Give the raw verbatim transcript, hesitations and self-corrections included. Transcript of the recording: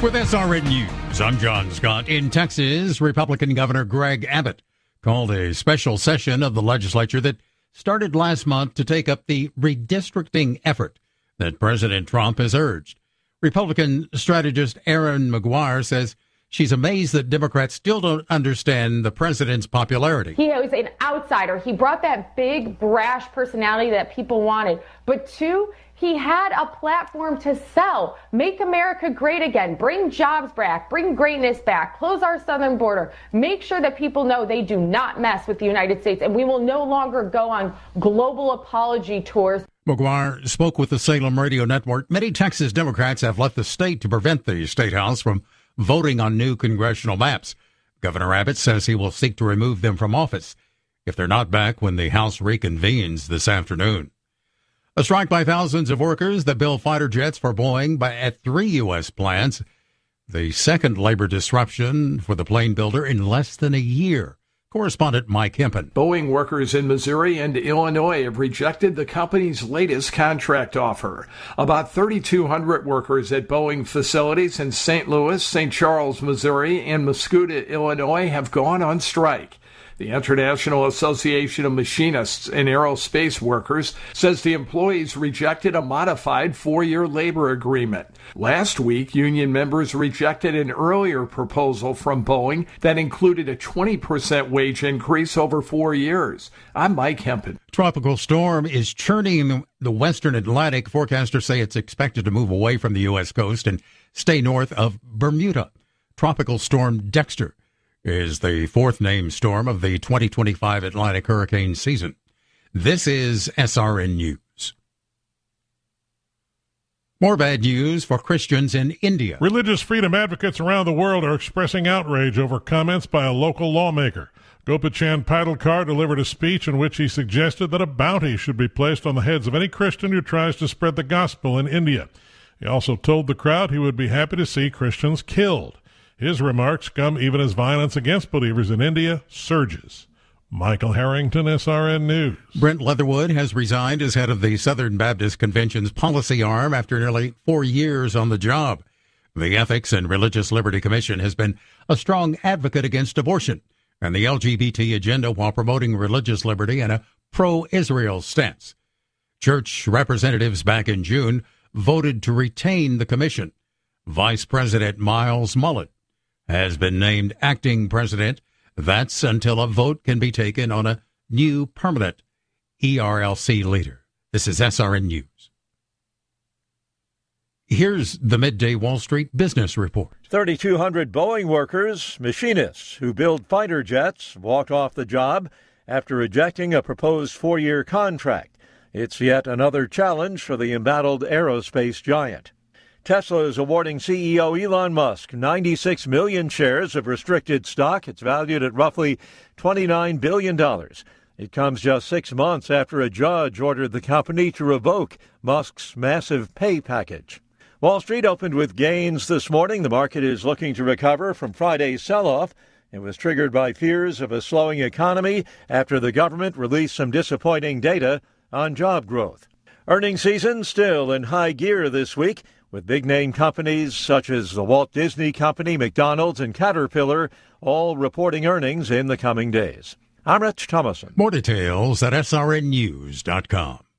With S R N News, I'm John Scott. In Texas, Republican Governor Greg Abbott called a special session of the legislature that started last month to take up the redistricting effort that President Trump has urged. Republican strategist Erin McGuire says she's amazed that Democrats still don't understand the president's popularity. He was an outsider. He brought that big, brash personality that people wanted. But two, he had a platform to sell. Make America great again. Bring jobs back. Bring greatness back. Close our southern border. Make sure that people know they do not mess with the United States. And we will no longer go on global apology tours. McGuire spoke with the Salem Radio Network. Many Texas Democrats have left the state to prevent the State House from voting on new congressional maps. Governor Abbott says he will seek to remove them from office if they're not back when the House reconvenes this afternoon. A strike by thousands of workers that build fighter jets for Boeing by, at three U S plants. The second labor disruption for the plane builder in less than a year. Correspondent Mike Hempen. Boeing workers in Missouri and Illinois have rejected the company's latest contract offer. About thirty-two hundred workers at Boeing facilities in Saint Louis, Saint Charles, Missouri, and Muscoda, Illinois have gone on strike. The International Association of Machinists and Aerospace Workers says the employees rejected a modified four-year labor agreement. Last week, union members rejected an earlier proposal from Boeing that included a twenty percent wage increase over four years. I'm Mike Hempen. Tropical storm is churning the western Atlantic. Forecasters say it's expected to move away from the U S coast and stay north of Bermuda. Tropical storm Dexter is the fourth named storm of the twenty twenty-five Atlantic hurricane season. This is S R N News. More bad news for Christians in India. Religious freedom advocates around the world are expressing outrage over comments by a local lawmaker. Gopichan Padalkar delivered a speech in which he suggested that a bounty should be placed on the heads of any Christian who tries to spread the gospel in India. He also told the crowd he would be happy to see Christians killed. His remarks come even as violence against believers in India surges. Michael Harrington, S R N News. Brent Leatherwood has resigned as head of the Southern Baptist Convention's policy arm after nearly four years on the job. The Ethics and Religious Liberty Commission has been a strong advocate against abortion and the L G B T agenda while promoting religious liberty and a pro-Israel stance. Church representatives back in June voted to retain the commission. Vice President Miles Mullet has been named acting president. That's until a vote can be taken on a new permanent E R L C leader. This is S R N News. Here's the Midday Wall Street Business Report. thirty-two hundred Boeing workers, machinists who build fighter jets, walked off the job after rejecting a proposed four-year contract. It's yet another challenge for the embattled aerospace giant. Tesla is awarding C E O Elon Musk ninety-six million shares of restricted stock. It's valued at roughly twenty-nine billion dollars. It comes just six months after a judge ordered the company to revoke Musk's massive pay package. Wall Street opened with gains this morning. The market is looking to recover from Friday's sell-off. It was triggered by fears of a slowing economy after the government released some disappointing data on job growth. Earnings season still in high gear this week, with big-name companies such as the Walt Disney Company, McDonald's, and Caterpillar all reporting earnings in the coming days. I'm Rich Thomason. More details at S R N news dot com.